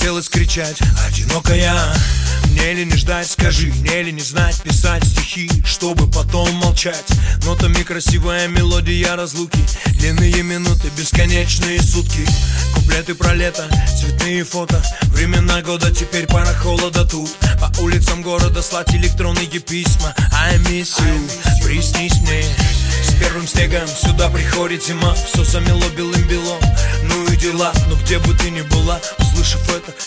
хотелось кричать: одинокая. Мне ли не ждать, скажи, мне ли не знать писать стихи, чтобы потом молчать? Нотами красивая мелодия разлуки, длинные минуты, бесконечные сутки. Куплеты про лето, цветные фото, времена года, теперь пора холода тут. По улицам города слать электронные письма. I miss you, приснись мне. С первым снегом сюда приходит зима, все замело белым белом. Ну и дела, но где бы ты ни была, услышав это,